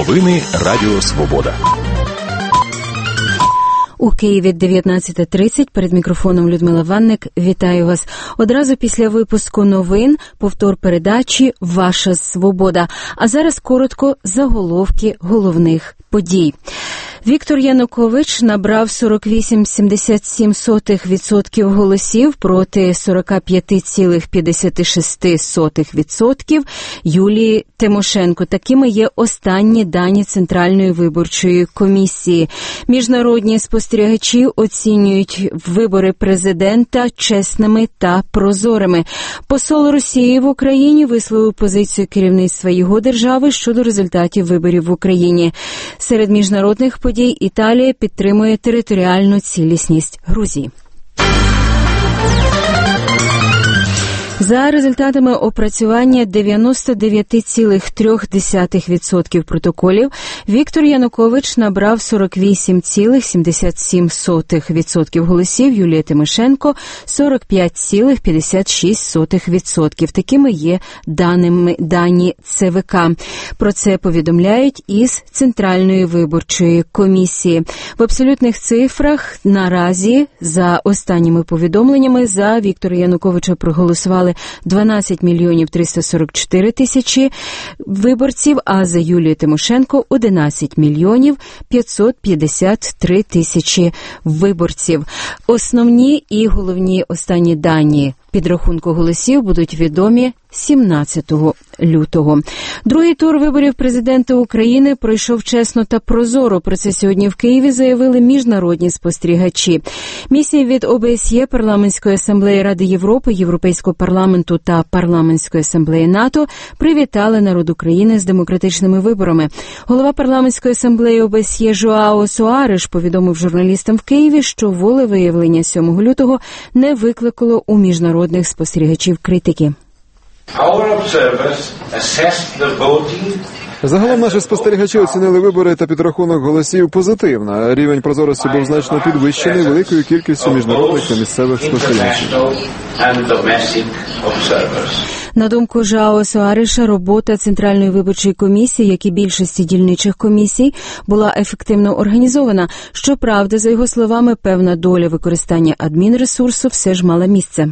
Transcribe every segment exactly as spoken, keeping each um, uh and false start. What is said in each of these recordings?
Новини Радіо Свобода. У Києві дев'ятнадцята тридцять, перед мікрофоном Людмила Ванник. Вітаю вас. Одразу після випуску новин повтор передачі «Ваша свобода». А зараз коротко заголовки головних подій. Віктор Янукович набрав сорок вісім цілих сімдесят сім сотих відсотків голосів проти сорок п'ять цілих п'ятдесят шість сотих відсотків Юлії Тимошенко. Такими є останні дані Центральної виборчої комісії. Міжнародні спостерігачі оцінюють вибори президента чесними та прозорими. Посол Росії в Україні висловив позицію керівництва його держави щодо результатів виборів в Україні. Серед міжнародних подій Італія підтримує територіальну цілісність Грузії. За результатами опрацювання дев'яносто дев'ять цілих три десятих відсотка протоколів Віктор Янукович набрав сорок вісім цілих сімдесят сім сотих відсотка голосів, Юлія Тимошенко – сорок п'ять цілих п'ятдесят шість сотих відсотка. Такими є даними дані Це Ве Ка. Про це повідомляють із Центральної виборчої комісії. В абсолютних цифрах наразі, за останніми повідомленнями, за Віктора Януковича проголосували дванадцять мільйонів триста сорок чотири тисячі виборців, а за Юлію Тимошенко – одинадцять мільйонів п'ятсот п'ятдесят три тисячі виборців. Основні і головні останні дані підрахунку голосів будуть відомі сімнадцятого лютого. Другий тур виборів президента України пройшов чесно та прозоро. Про це сьогодні в Києві заявили міжнародні спостерігачі. Місії від О Бе Ес Є, Парламентської асамблеї Ради Європи, Європейського парламенту та Парламентської асамблеї НАТО привітали народ України з демократичними виборами. Голова Парламентської асамблеї О Бе Ес Є Жоао Соареш повідомив журналістам в Києві, що волевиявлення сьомого лютого не викликало у міжнародних спостерігачів критики. Загалом наші спостерігачі оцінили вибори та підрахунок голосів позитивно. Рівень прозорості був значно підвищений великою кількістю міжнародних та місцевих спостерігачів. На думку Жоао Соареша, робота Центральної виборчої комісії, як і більшості дільничих комісій, була ефективно організована. Щоправда, за його словами, певна доля використання адмінресурсу все ж мала місце.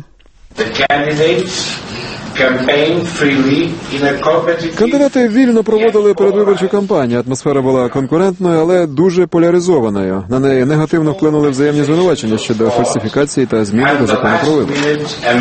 Кандидати вільно проводили передвиборчу кампанію. Атмосфера була конкурентною, але дуже поляризованою. На неї негативно вплинули взаємні звинувачення щодо фальсифікації та зміни до закону про вибори.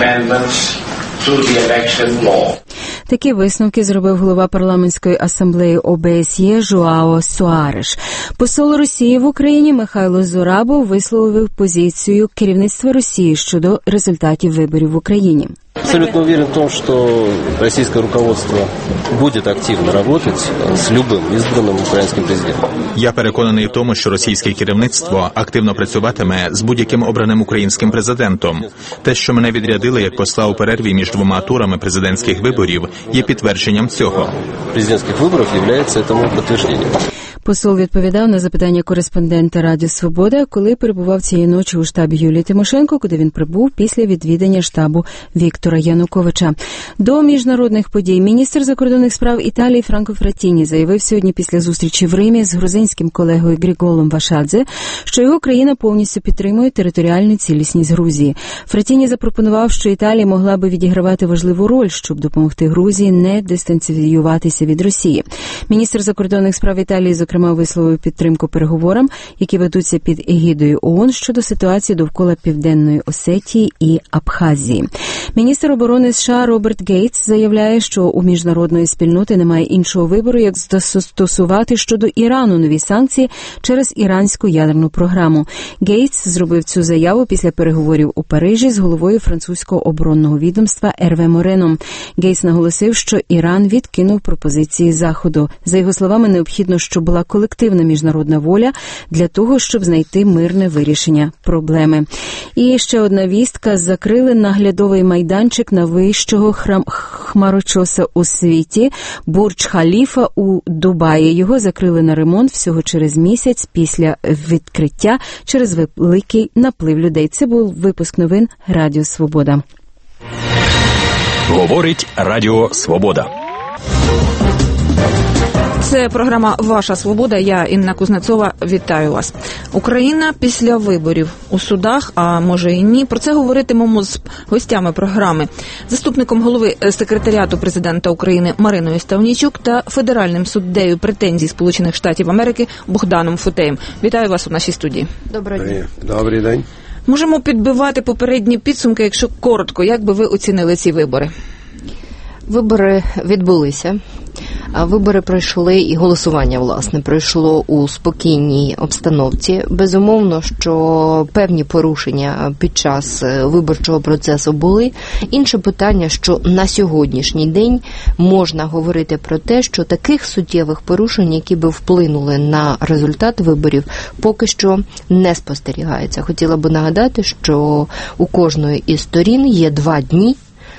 Такі висновки зробив голова Парламентської асамблеї О Бе Ес Є Жоао Соареш. Посол Росії в Україні Михайло Зорабов висловив позицію керівництва Росії щодо результатів виборів в Україні. Абсолютно уверен в том, что российское руководство будет активно работать с любым избранным украинским президентом. Я переконаний в тому, що російське керівництво активно працюватиме з будь-яким обраним українським президентом. Те, що мене відрядили як посла у перерві між двома турами президентських виборів, є підтвердженням цього. Президентських виборів є цьому підтвердженням. Посол відповідав на запитання кореспондента Радіо Свобода, коли перебував цієї ночі у штабі Юлії Тимошенко, куди він прибув після відвідання штабу Віктора Януковича. До міжнародних подій міністр закордонних справ Італії Франко Фраттіні заявив сьогодні після зустрічі в Римі з грузинським колегою Гріголом Вашадзе, що його країна повністю підтримує територіальну цілісність Грузії. Фраттіні запропонував, що Італія могла би відігравати важливу роль, щоб допомогти Грузії не дистанціюватися від Росії. Міністр закордонних справ Італії, зокрема, Зокрема, висловив підтримку переговорам, які ведуться під егідою О О Н щодо ситуації довкола Південної Осетії і Абхазії. Міністр оборони США Роберт Гейтс заявляє, що у міжнародної спільноти немає іншого вибору, як застосувати щодо Ірану нові санкції через іранську ядерну програму. Гейтс зробив цю заяву після переговорів у Парижі з головою французького оборонного відомства Ерве Мореном. Гейтс наголосив, що Іран відкинув пропозиції Заходу. За його словами, необхідно, щоб була колективна міжнародна воля для того, щоб знайти мирне вирішення проблеми. І ще одна вістка. Закрили наглядовий майданчик найвищого храм... хмарочоса у світі Бурдж-Халіфа у Дубаї. Його закрили на ремонт всього через місяць після відкриття через великий наплив людей. Це був випуск новин Радіо Свобода. Говорить Радіо Свобода. Це програма «Ваша свобода». Я, Інна Кузнецова, вітаю вас. Україна після виборів у судах, а може і ні. Про це говоритимемо з гостями програми. Заступником голови секретаріату президента України Мариною Ставнійчук та федеральним суддею претензій Сполучених Штатів Америки Богданом Футеєм. Вітаю вас у нашій студії. Доброго дня. Добрий день. Можемо підбивати попередні підсумки, якщо коротко. Як би ви оцінили ці вибори? Вибори відбулися. Вибори пройшли, і голосування, власне, пройшло у спокійній обстановці. Безумовно, що певні порушення під час виборчого процесу були. Інше питання, що на сьогоднішній день можна говорити про те, що таких суттєвих порушень, які би вплинули на результат виборів, поки що не спостерігається. Хотіла би нагадати, що у кожної із сторін є два дні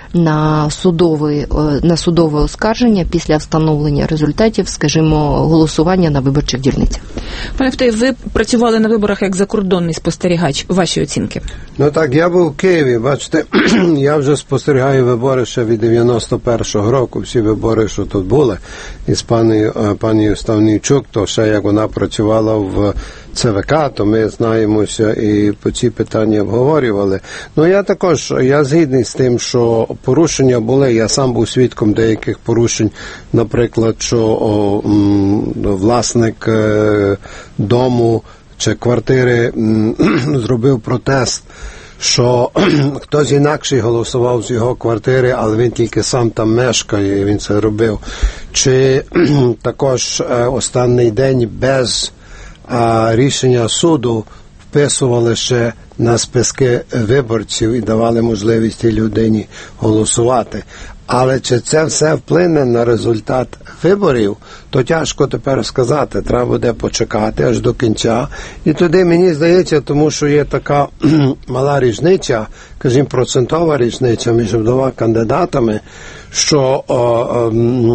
на судове, на судове оскарження після встановлення результатів, скажімо, голосування на виборчих дільницях. Пане Футеєв, ви працювали на виборах як закордонний спостерігач. Ваші оцінки? Ну так, я був в Києві, бачите, я вже спостерігаю вибори ще від дев'яносто першого року, всі вибори, що тут були, із пані, пані Ставнійчук, то ще як вона працювала в ЦВК, то ми знаємося і по ці питання обговорювали. Ну я також, я згідний з тим, що порушення були, я сам був свідком деяких порушень, наприклад, що о, м, власник е, дому чи квартири м, зробив протест, що хтось інакший голосував з його квартири, але він тільки сам там мешкає, і він це робив. Чи також е, останній день без а рішення суду вписували ще на списки виборців і давали можливість тій людині голосувати. Але чи це все вплине на результат виборів, то тяжко тепер сказати. Треба буде почекати аж до кінця. І тоді, мені здається, тому що є така мала різниця, скажімо, процентова різниця між двома кандидатами, що о, о,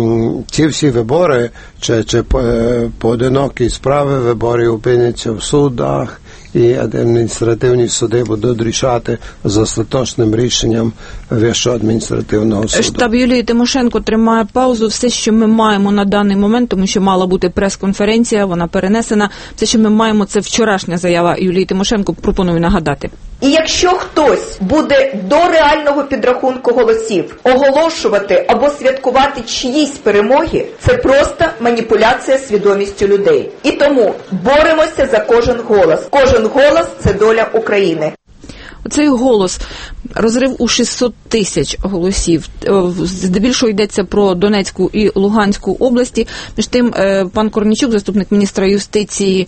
ці всі вибори, чи, чи по, поодинокі справи виборів опиняться в судах, і адміністративні суди будуть рішати з остаточним рішенням Вищого адміністративного суду. Штаб Юлії Тимошенко тримає паузу. Все, що ми маємо на даний момент, тому що мала бути прес-конференція, вона перенесена. Все, що ми маємо, це вчорашня заява Юлії Тимошенко, пропоную нагадати. І якщо хтось буде до реального підрахунку голосів оголошувати або святкувати чиїсь перемоги, це просто маніпуляція свідомістю людей. І тому боремося за кожен голос. Кожен голос – це доля України. Цей голос, розрив у шістсот тисяч голосів, здебільшого йдеться про Донецьку і Луганську області. Між тим, пан Корнійчук, заступник міністра юстиції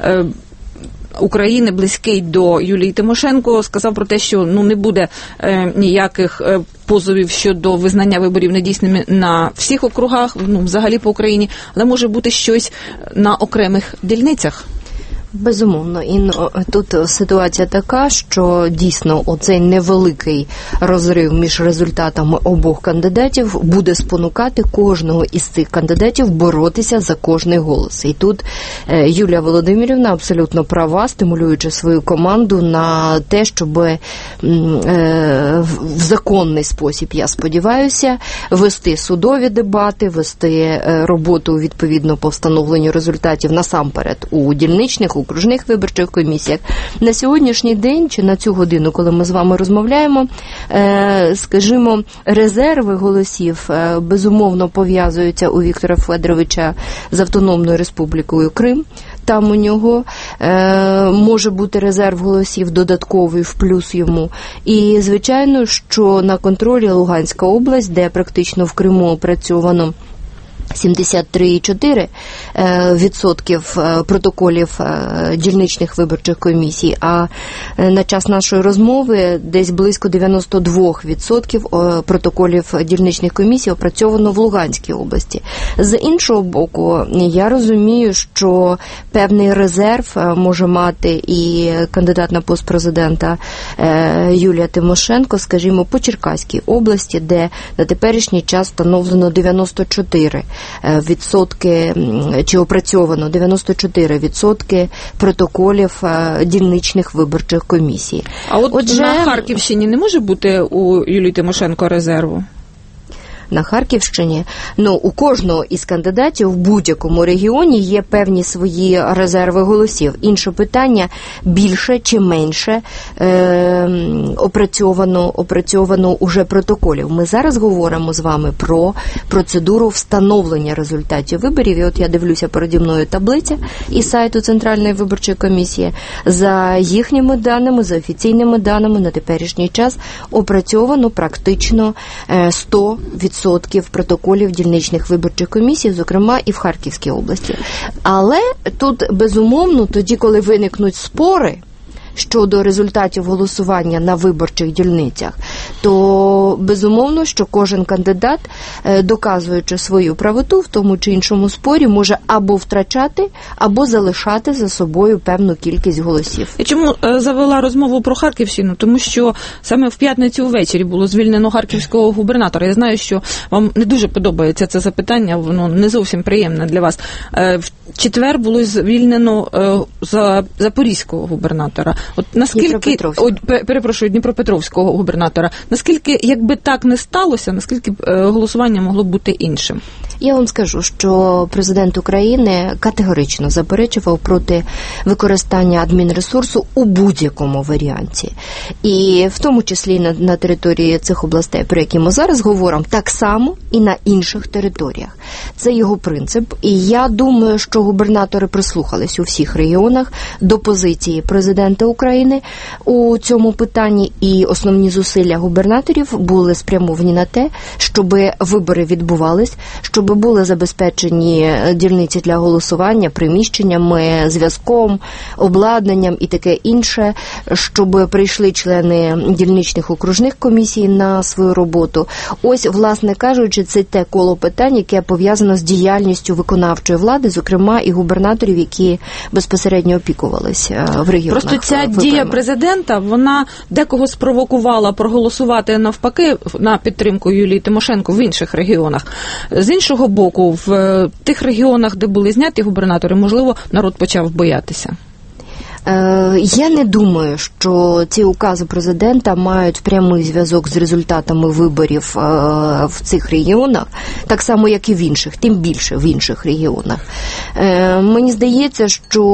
України, близький до Юлії Тимошенко, сказав про те, що ну не буде е, ніяких е, позовів щодо визнання виборів недійсними на всіх округах, ну взагалі по Україні, але може бути щось на окремих дільницях. Безумовно. І тут ситуація така, що дійсно оцей невеликий розрив між результатами обох кандидатів буде спонукати кожного із цих кандидатів боротися за кожний голос. І тут Юлія Володимирівна абсолютно права, стимулюючи свою команду на те, щоб в законний спосіб, я сподіваюся, вести судові дебати, вести роботу відповідно по встановленню результатів насамперед у дільничних, окружних виборчих комісіях. На сьогоднішній день, чи на цю годину, коли ми з вами розмовляємо, скажімо, резерви голосів безумовно пов'язуються у Віктора Федоровича з Автономною Республікою Крим. Там у нього е, може бути резерв голосів додатковий в плюс йому. І, звичайно, що на контролі Луганська область, де практично в Криму опрацьовано сімдесят три цілих чотири відсотків протоколів дільничних виборчих комісій, а на час нашої розмови десь близько дев'яносто два відсотки протоколів дільничних комісій опрацьовано в Луганській області. З іншого боку, я розумію, що певний резерв може мати і кандидат на пост президента Юлія Тимошенко, скажімо, по Черкаській області, де на теперішній час встановлено дев'яносто чотири відсотки, чи опрацьовано дев'яносто чотири відсотки протоколів дільничних виборчих комісій. А от Отже, на Харківщині не може бути у Юлії Тимошенко резерву? на Харківщині. Ну, у кожного із кандидатів в будь-якому регіоні є певні свої резерви голосів. Інше питання, більше чи менше е, опрацьовано, опрацьовано уже протоколів. Ми зараз говоримо з вами про процедуру встановлення результатів виборів. І от я дивлюся переді мною таблиця із сайту Центральної виборчої комісії. За їхніми даними, за офіційними даними, на теперішній час опрацьовано практично сто відсотків протоколів дільничних виборчих комісій, зокрема і в Харківській області. Але тут, безумовно, тоді, коли виникнуть спори щодо результатів голосування на виборчих дільницях, то безумовно, що кожен кандидат, доказуючи свою правоту в тому чи іншому спорі, може або втрачати, або залишати за собою певну кількість голосів. І чому завела розмову про Харківщину? Тому що саме в п'ятницю ввечері було звільнено харківського губернатора. Я знаю, що вам не дуже подобається це запитання, воно не зовсім приємне для вас. В четвер було звільнено запорізького губернатора. От наскільки, о, перепрошую, Дніпропетровського губернатора, наскільки, якби так не сталося, наскільки голосування могло бути іншим? Я вам скажу, що президент України категорично заперечував проти використання адмінресурсу у будь-якому варіанті. І в тому числі на, на території цих областей, про які ми зараз говоримо, так само і на інших територіях. Це його принцип. І я думаю, що губернатори прислухались у всіх регіонах до позиції президента України у цьому питанні, і основні зусилля губернаторів були спрямовані на те, щоб вибори відбувались, щоб були забезпечені дільниці для голосування приміщеннями, зв'язком, обладнанням і таке інше, щоб прийшли члени дільничних окружних комісій на свою роботу. Ось, власне кажучи, це те коло питань, яке пов'язано з діяльністю виконавчої влади, зокрема і губернаторів, які безпосередньо опікувалися в регіонах. Просто ця виборами. Дія президента, вона декого спровокувала проголосувати навпаки на підтримку Юлії Тимошенко в інших регіонах. З іншого боку, в тих регіонах, де були зняті губернатори, можливо, народ почав боятися. Я не думаю, що ці укази президента мають прямий зв'язок з результатами виборів в цих регіонах, так само, як і в інших, тим більше в інших регіонах. Мені здається,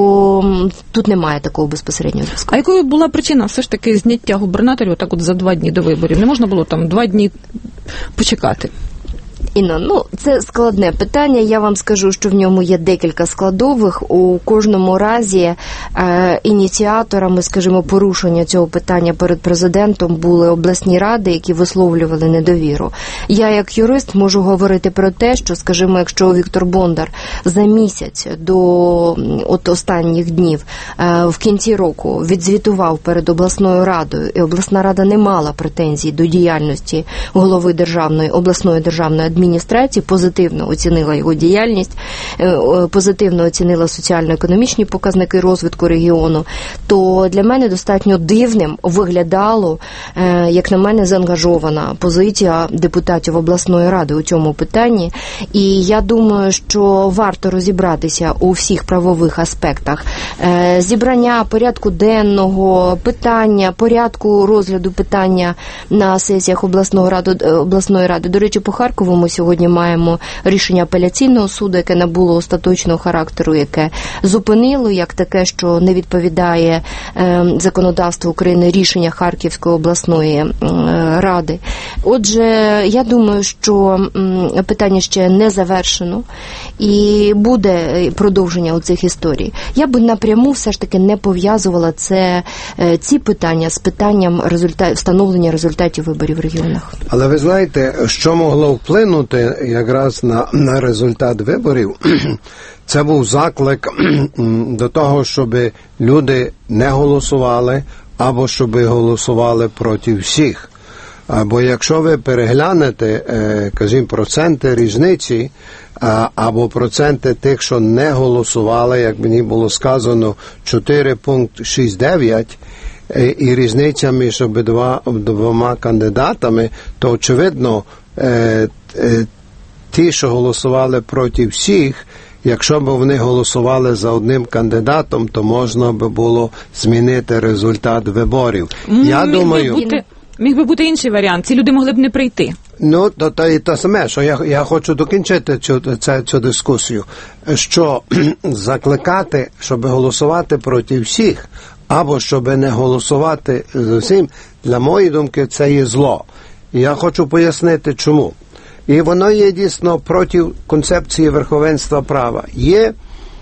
що тут немає такого безпосереднього зв'язку. А якою була причина все ж таки зняття губернаторів так от за два дні до виборів? Не можна було там два дні почекати? Інна, ну, це складне питання. Я вам скажу, що в ньому є декілька складових. У кожному разі е, ініціаторами, скажімо, порушення цього питання перед президентом були обласні ради, які висловлювали недовіру. Я, як юрист, можу говорити про те, що, скажімо, якщо Віктор Бондар за місяць до от останніх днів е, в кінці року відзвітував перед обласною радою, і обласна рада не мала претензій до діяльності голови державної, обласної державної адміністрації, позитивно оцінила його діяльність, позитивно оцінила соціально-економічні показники розвитку регіону, то для мене достатньо дивним виглядало, як на мене, заангажована позиція депутатів обласної ради у цьому питанні. І я думаю, що варто розібратися у всіх правових аспектах зібрання порядку денного, питання, порядку розгляду питання на сесіях обласної ради. обласної ради. До речі, по Харкову ми сьогодні маємо рішення апеляційного суду, яке набуло остаточного характеру, яке зупинило як таке, що не відповідає е, законодавству України рішення Харківської обласної е, ради. Отже, я думаю, що м, питання ще не завершено і буде продовження у цих історій. Я би напряму все ж таки не пов'язувала це, е, ці питання з питанням результат, встановлення результатів виборів в регіонах. Але ви знаєте, що могло вплинути якраз на, на результат виборів? Це був заклик до того, щоб люди не голосували, або щоб голосували проти всіх. Бо якщо ви переглянете, кажімо, проценти різниці, або проценти тих, що не голосували, як мені було сказано, чотири цілих шість дев'ять, і різниця між обидва, двома кандидатами, то, очевидно, е, е, ті, що голосували проти всіх, якщо б вони голосували за одним кандидатом, то можна би було змінити результат виборів. Міг Я думаю... Бути... Міг би бути інший варіант. Ці люди могли б не прийти. Ну, то, то і те саме, що я, я хочу докінчити цю, цю, цю дискусію, що закликати, щоб голосувати проти всіх, або щоб не голосувати зовсім, для моєї думки, це є зло. І я хочу пояснити, чому. І воно є дійсно проти концепції верховенства права. Є,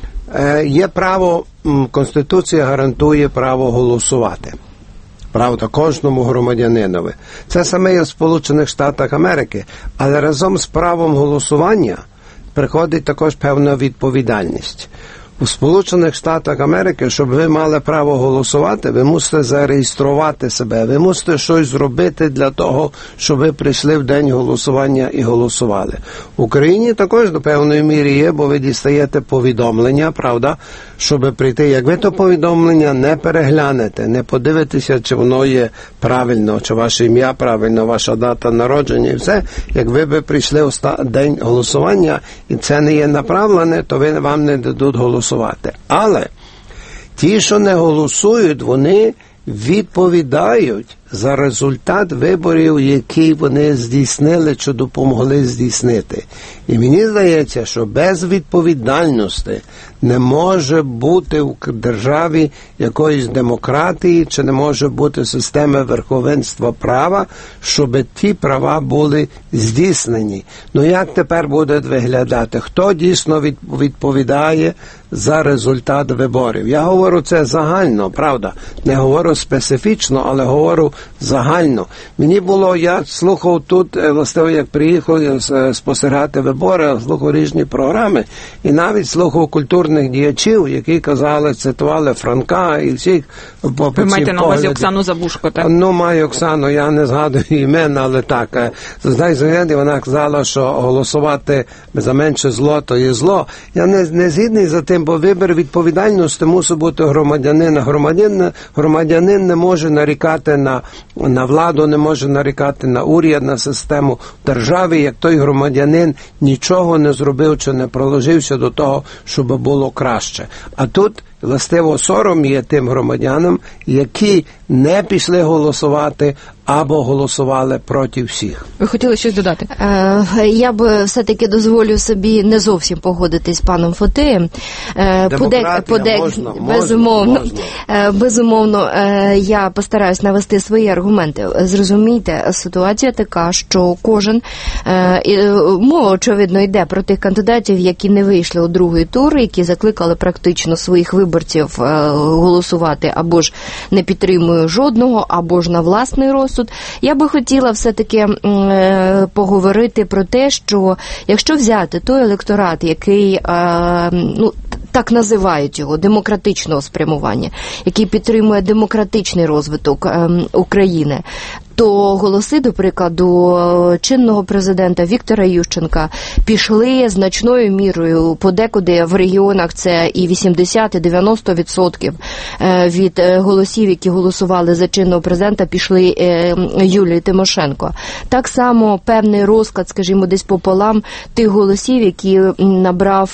е, є право, Конституція гарантує право голосувати. Правда, кожному громадянинові. Це саме є в Сполучених Штатах Америки, але разом з правом голосування приходить також певна відповідальність. У Сполучених Штатах Америки, щоб ви мали право голосувати, ви мусите зареєструвати себе, ви мусите щось зробити для того, щоб ви прийшли в день голосування і голосували. В Україні також до певної міри є, бо ви дістаєте повідомлення, правда, щоб прийти. Як ви то повідомлення не переглянете, не подивитеся, чи воно є правильно, чи ваше ім'я правильно, ваша дата народження і все, як ви би прийшли в день голосування, і це не є направлене, то ви, вам не дадуть голосувати. Але ті, що не голосують, вони відповідають за результат виборів, які вони здійснили чи допомогли здійснити. І мені здається, що без відповідальності не може бути в державі якоїсь демократії, чи не може бути системи верховенства права, щоб ті права були здійснені. Ну як тепер буде виглядати? Хто дійсно відповідає за результат виборів? Я говорю це загально, правда? Не говорю специфічно, але говорю загально. Мені було, я слухав тут, власне, як приїхав спостерігати вибори, слухав різні програми, і навіть слухав культурних діячів, які казали, цитували Франка і всіх. Ви маєте на увазі Оксану Забушко, так? Ну, маю Оксану, я не згадую імен, але так. Знаєте, вона казала, що голосувати за менше зло, то є зло. Я не, не згідний за тим, бо вибір відповідальності мусить бути громадянина. Громадянин, громадянин не може нарікати на на владу, не може нарікати на уряд, на систему в державі, як той громадянин нічого не зробив чи не проложився до того, щоб було краще. А тут, властиво, сором є тим громадянам, які не пішли голосувати або голосували проти всіх. Ви хотіли щось додати? Е, я б все-таки дозволю собі не зовсім погодитись з паном Фотеєм. Е, Демократія, подек, можна, безумовно, можна. Е, безумовно, е, я постараюсь навести свої аргументи. Зрозумійте, ситуація така, що кожен, е, мова, очевидно, йде про тих кандидатів, які не вийшли у другий тур, які закликали практично своїх виборців е, голосувати або ж не підтримує жодного, або ж на власний розсуд. Я би хотіла все-таки е, поговорити про те, що якщо взяти той електорат, який, е, ну, так називають його, демократичного спрямування, який підтримує демократичний розвиток е, України, то голоси, до прикладу, чинного президента Віктора Ющенка пішли значною мірою, подекуди в регіонах це і вісімдесят, і дев'яносто відсотків від голосів, які голосували за чинного президента, пішли Юлії Тимошенко. Так само певний розклад, скажімо, десь пополам тих голосів, які набрав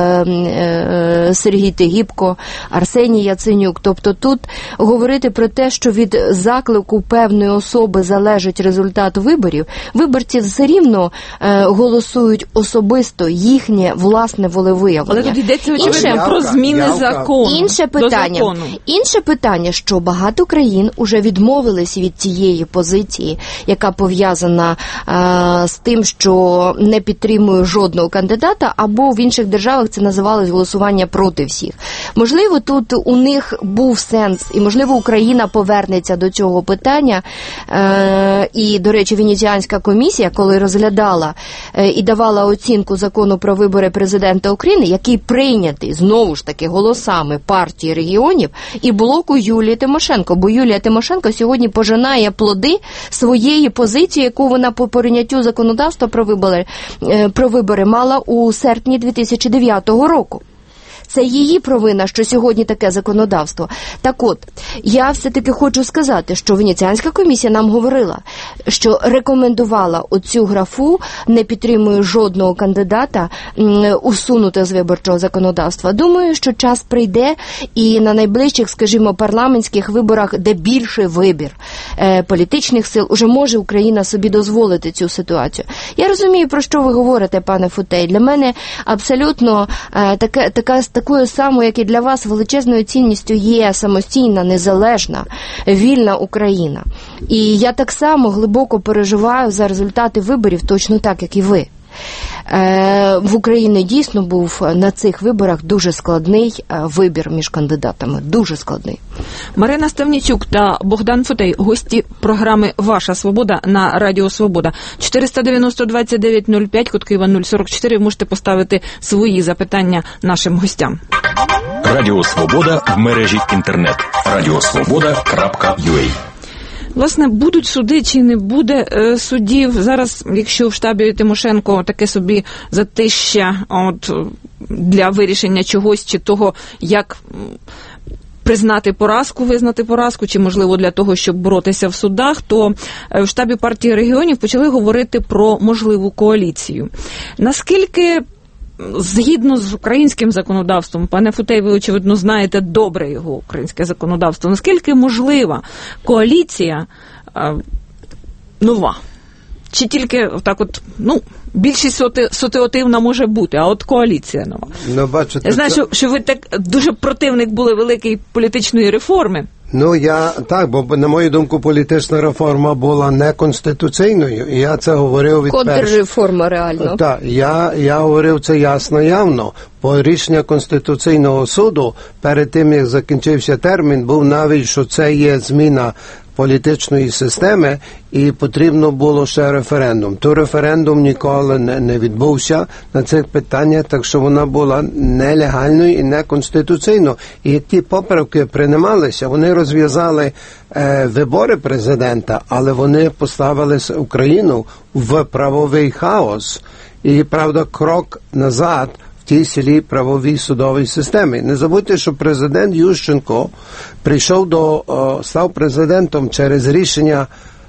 Сергій Тигіпко, Арсеній Яценюк. Тобто тут говорити про те, що від заклику певної особи залежить результат виборів, виборці все рівно е, голосують особисто їхнє власне волевиявлення. Але тут йдеться, очевидно, про зміни явка. закону. Інше питання, інше питання, що багато країн уже відмовились від цієї позиції, яка пов'язана е, з тим, що не підтримує жодного кандидата, або в інших державах це називалось голосування проти всіх. Можливо, тут у них був сенс, і, можливо, Україна повернеться до цього питання. І, до речі, Венеціанська комісія, коли розглядала і давала оцінку закону про вибори президента України, який прийнятий, знову ж таки, голосами партії регіонів і блоку Юлії Тимошенко. Бо Юлія Тимошенко сьогодні пожинає плоди своєї позиції, яку вона по прийняттю законодавства про вибори, про вибори мала у серпні дві тисячі дев'ятого року. це її провина, що сьогодні таке законодавство. Так от, я все-таки хочу сказати, що Венеціанська комісія нам говорила, що рекомендувала оцю графу, не підтримує жодного кандидата, усунути з виборчого законодавства. Думаю, що час прийде і на найближчих, скажімо, парламентських виборах, де більший вибір е, політичних сил, уже може Україна собі дозволити цю ситуацію. Я розумію, про що ви говорите, пане Футей. Для мене абсолютно е, така, така, такою самою, як і для вас, величезною цінністю є самостійна, незалежна, вільна Україна. І я так само глибоко переживаю за результати виборів, точно так, як і ви. В Україні дійсно був на цих виборах дуже складний вибір між кандидатами. Дуже складний. Марина Ставнічук та Богдан Футей, гості програми «Ваша свобода» на Радіо Свобода. чотириста дев'яносто двадцять дев'ять нуль п'ять, код Києва нуль сорок чотири. Ви можете поставити свої запитання нашим гостям. Радіо Свобода в мережі інтернет. радіосвобода крапка ю а. Власне, будуть суди чи не буде е, судів? Зараз, якщо в штабі Тимошенко таке собі затища от, для вирішення чогось чи того, як признати поразку, визнати поразку, чи, можливо, для того, щоб боротися в судах, то в штабі партії регіонів почали говорити про можливу коаліцію. Наскільки згідно з українським законодавством, пане Футей, ви, очевидно, знаєте добре його українське законодавство, наскільки можлива коаліція е, нова? Чи тільки так от, ну, більшість ситуативна може бути, а от коаліція нова? Ну, бачите, я знаю, це... що, що ви так дуже противник були великої політичної реформи. Ну, я, так, бо, на мою думку, політична реформа була неконституційною, і я це говорив від першого. Контрреформа, реально. Так, я, я говорив це ясно, явно. По рішення Конституційного суду, перед тим, як закінчився термін, був навіть, що це є зміна політичної системи, і потрібно було ще референдум. То референдум ніколи не, не відбувся на цих питаннях, так що вона була нелегальною і неконституційною. І ті поправки приймалися, вони розв'язали е, вибори президента, але вони поставили Україну в правовий хаос. І, правда, крок назад в тій цілій правовій судовій системі. Не забудьте, що президент Ющенко прийшов до, став президентом через рішення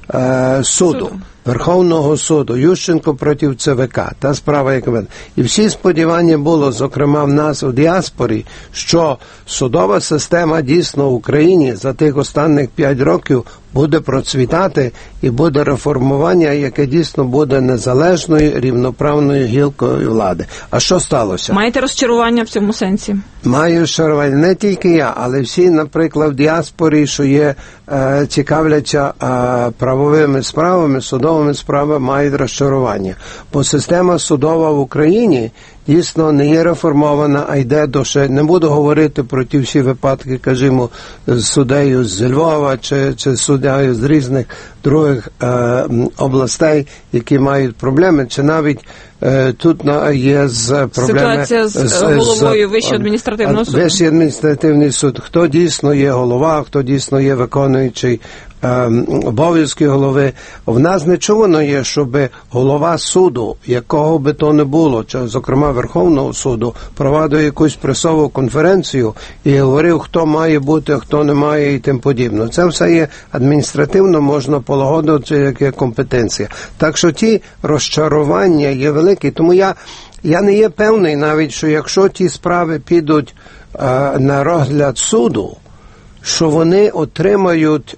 е, суду, суду, Верховного суду, Ющенко проти ЦВК, та справа, як мене. І всі сподівання було, зокрема в нас у діаспорі, що судова система дійсно в Україні за тих останніх п'ять років буде процвітати і буде реформування, яке дійсно буде незалежною, рівноправною гілкою влади. А що сталося? Маєте розчарування в цьому сенсі? Маю розчарування. Не тільки я, але всі, наприклад, в діаспорі, що є е, цікавляться е, правовими справами, судовими справами, мають розчарування. Бо система судова в Україні дійсно не є реформована, а йде до ще, не буду говорити про ті всі випадки, кажімо, з суддею з Львова, чи, чи суддею з різних других е, областей, які мають проблеми, чи навіть е, тут є з проблеми... Ситуація з, з головою Вищого адміністративного суду. Вищий адміністративний суд. Хто дійсно є голова, хто дійсно є виконуючий обов'язки голови. В нас нечувано є, щоб голова суду, якого би то не було, чи, зокрема Верховного суду, провадив якусь пресову конференцію і говорив, хто має бути, хто не має і тим подібне. Це все є адміністративно, можна полагодити, як є компетенція. Так що ті розчарування є великі. Тому я, я не є певний навіть, що якщо ті справи підуть а, на розгляд суду, що вони отримають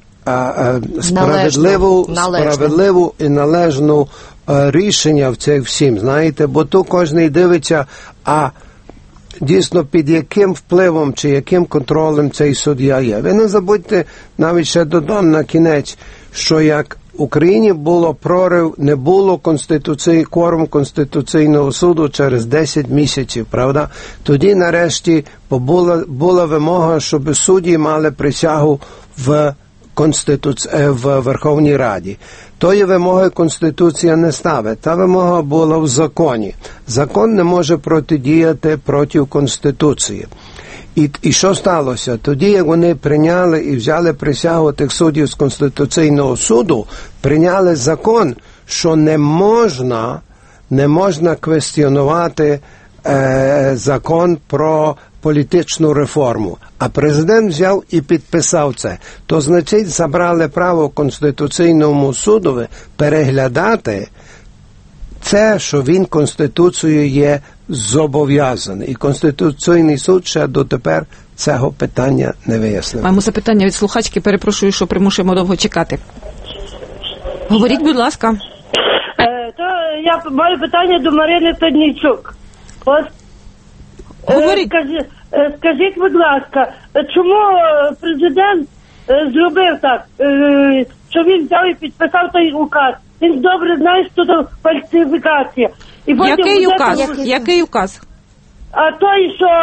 справедливу, справедливу і належну а, рішення в цих всім, знаєте, бо то кожен дивиться, а дійсно під яким впливом чи яким контролем цей суддя є. Ви не забудьте, навіть ще додам на кінець, що як в Україні було прорив, не було конституцій, кворум Конституційного суду через десять місяців, правда? Тоді нарешті була, була вимога, щоб судді мали присягу в Конституці... в Верховній Раді. Тої вимоги Конституція не ставить. Та вимога була в законі. Закон не може протидіяти проти Конституції. І, і що сталося? Тоді, як вони прийняли і взяли присягу тих суддів з Конституційного суду, прийняли закон, що не можна, не можна квестіонувати е, закон про політичну реформу. А президент взяв і підписав це. То, значить, забрали право Конституційному судові переглядати це, що він Конституцією є зобов'язаний. І Конституційний суд ще дотепер цього питання не вияснив. Маємо запитання від слухачки, перепрошую, що примушуємо довго чекати. Говоріть, будь ласка. Е, то я маю питання до Марини Тоднійчук. Ось, Говоріть. Е, скажі, е, скажіть, будь ласка, чому президент е, зробив так, е, що він взяв і підписав той указ? Він добре знає, що це фальсифікація. І потім Який буде указ? там- Який указ? А той, що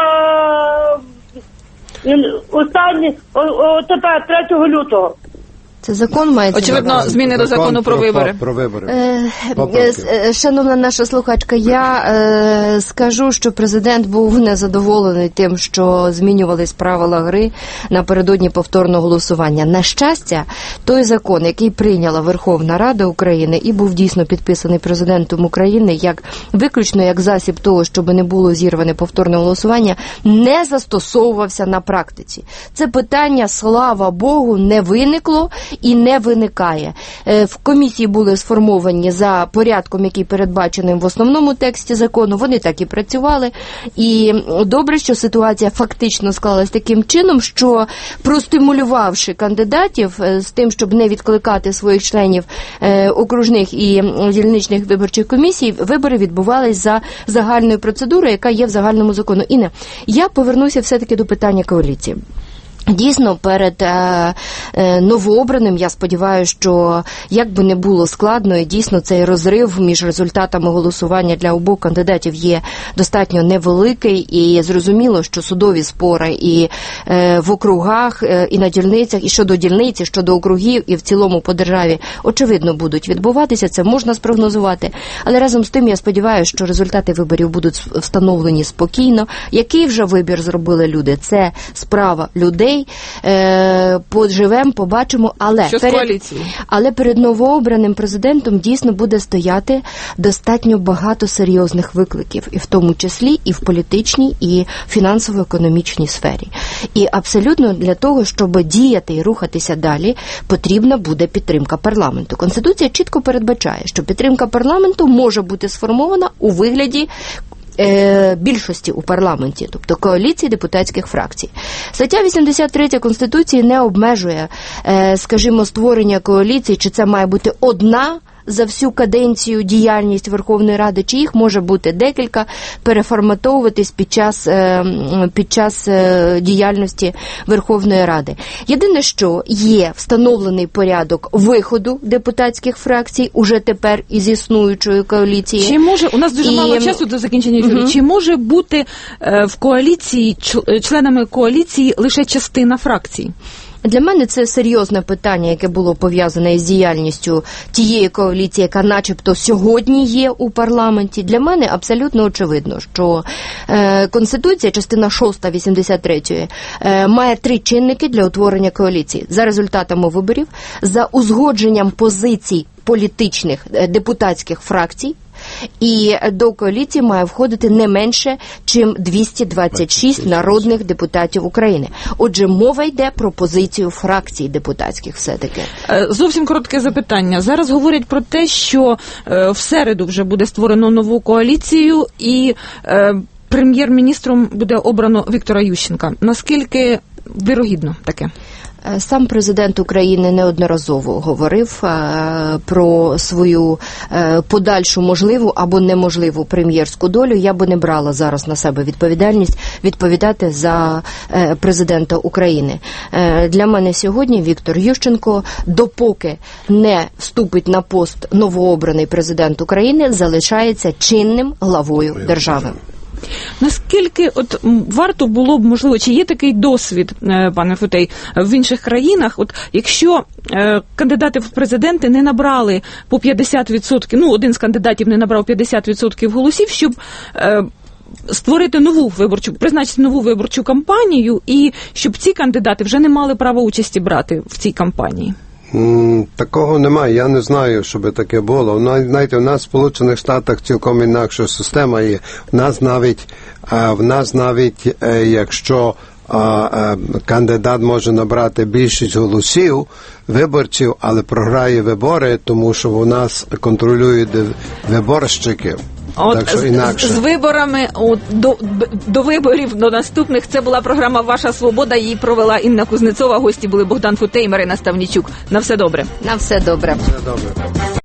е, останній, о, о, тепер, третього лютого. Це закон мається. Очевидно, зміни до закону про вибори. Про вибори. Е, е, е, Шановна наша слухачка, я е, скажу, що президент був незадоволений тим, що змінювались правила гри напередодні повторного голосування. На щастя, той закон, який прийняла Верховна Рада України і був дійсно підписаний президентом України як виключно як засіб того, щоб не було зірване повторне голосування, не застосовувався на практиці. Це питання, слава Богу, не виникло і не виникає. В комісії були сформовані за порядком, який передбачений в основному тексті закону, вони так і працювали. І добре, що ситуація фактично склалась таким чином, що простимулювавши кандидатів з тим, щоб не відкликати своїх членів окружних і дільничних виборчих комісій, вибори відбувались за загальною процедурою, яка є в загальному закону. Інна, я повернуся все-таки до питання коаліції. Дійсно, перед е, е, новообраним, я сподіваюся, що як би не було складно, і дійсно цей розрив між результатами голосування для обох кандидатів є достатньо невеликий, і зрозуміло, що судові спори і е, в округах, е, і на дільницях, і щодо дільниці, щодо округів, і в цілому по державі, очевидно, будуть відбуватися, це можна спрогнозувати, але разом з тим я сподіваюся, що результати виборів будуть встановлені спокійно. Який вже вибір зробили люди? Це справа людей. Е, поживемо, побачимо, але перед, але перед новообраним президентом дійсно буде стояти достатньо багато серйозних викликів, і в тому числі і в політичній, і фінансово-економічній сфері. І абсолютно для того, щоб діяти і рухатися далі, потрібна буде підтримка парламенту. Конституція чітко передбачає, що підтримка парламенту може бути сформована у вигляді більшості у парламенті, тобто коаліції депутатських фракцій. Стаття вісімдесят три Конституції не обмежує, скажімо, створення коаліції, чи це має бути одна за всю каденцію діяльність Верховної Ради, чи їх може бути декілька, переформатовуватись під час, під час діяльності Верховної Ради. Єдине, що є встановлений порядок виходу депутатських фракцій уже тепер із існуючої коаліції. Чи може, у нас дуже і... мало часу до закінчення ефіру, угу. Чи може бути в коаліції, членами коаліції лише частина фракцій? Для мене це серйозне питання, яке було пов'язане із діяльністю тієї коаліції, яка начебто сьогодні є у парламенті. Для мене абсолютно очевидно, що е, Конституція, частина шоста вісімдесят третьої, е, має три чинники для утворення коаліції. За результатами виборів, за узгодженням позицій політичних е, депутатських фракцій, і до коаліції має входити не менше, чим двісті двадцять шість народних депутатів України. Отже, мова йде про позицію фракцій депутатських все-таки. Зовсім коротке запитання. Зараз говорять про те, що в середу вже буде створено нову коаліцію і прем'єр-міністром буде обрано Віктора Ющенка. Наскільки вірогідно таке? Сам президент України неодноразово говорив е, про свою е, подальшу можливу або неможливу прем'єрську долю. Я би не брала зараз на себе відповідальність відповідати за е, президента України. Е, для мене сьогодні Віктор Ющенко, допоки не вступить на пост новообраний президент України, залишається чинним главою держави. Наскільки от варто було б, можливо, чи є такий досвід, пане Футей, в інших країнах, от якщо е, кандидати в президенти не набрали по п'ятдесят відсотків, ну, один з кандидатів не набрав п'ятдесят відсотків голосів, щоб е, створити нову виборчу, призначити нову виборчу кампанію, і щоб ці кандидати вже не мали права участі брати в цій кампанії? М, Такого немає, я не знаю, щоб таке було. Ну, знаєте, у нас в Сполучених Штатах цілком інакша система є. В нас навіть, а, в нас навіть е, якщо а, а, кандидат може набрати більшість голосів, виборців, але програє вибори, тому що у нас контролюють виборщиків. От так що з, інакше. з виборами от, до, до виборів, до наступних, це була програма «Ваша свобода», її провела Інна Кузнецова, гості були Богдан Футей і Марина Ставнічук. На все добре. На все добре. Все добре.